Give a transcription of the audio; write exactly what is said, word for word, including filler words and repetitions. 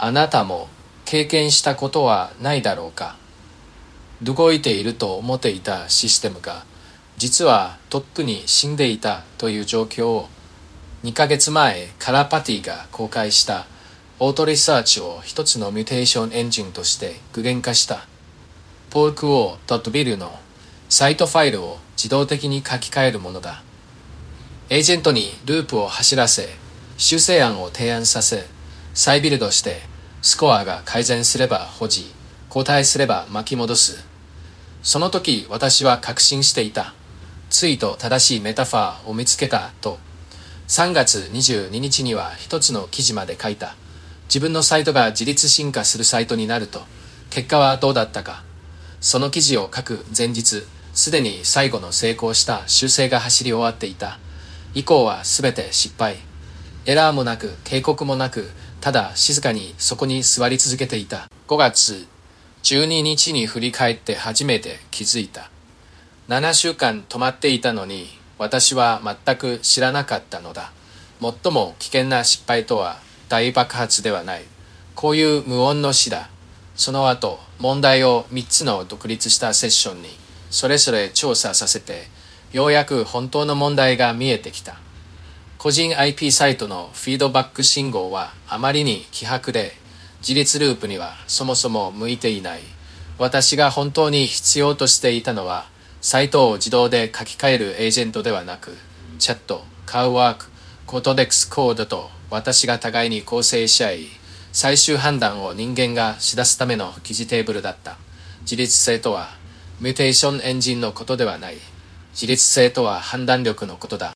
あなたも経験したことはないだろうか。動いていると思っていたシステムが、実はとっくに死んでいたという状況を、にかげつまえカラパティが公開したオートリサーチを一つのミュテーションエンジンとして具現化した。ポークオー .ビル のサイトファイルを自動的に書き換えるものだ。エージェントにループを走らせ、修正案を提案させ、再ビルドして、スコアが改善すれば保持、後退すれば巻き戻す。その時私は確信していた。ついと正しいメタファーを見つけたと。さんがつにじゅうににちには一つの記事まで書いた。自分のサイトが自律進化するサイトになると、結果はどうだったか。その記事を書く前日、すでに最後の成功した修正が走り終わっていた。以降はすべて失敗。エラーもなく警告もなく、ただ静かにそこに座り続けていた。ごがつじゅうににちに振り返って初めて気づいた。ななしゅうかん止まっていたのに、私は全く知らなかったのだ。最も危険な失敗とは大爆発ではない。こういう無音の死だ。その後、問題をみっつの独立したセッションにそれぞれ調査させて、ようやく本当の問題が見えてきた。個人 アイピー サイトのフィードバック信号はあまりに希薄で、自立ループにはそもそも向いていない。私が本当に必要としていたのは、サイトを自動で書き換えるエージェントではなく、チャット、カウワーク、コートデックスコードと私が互いに構成し合い、最終判断を人間がし出すための記事テーブルだった。自律性とは、ミュテーションエンジンのことではない。自律性とは判断力のことだ。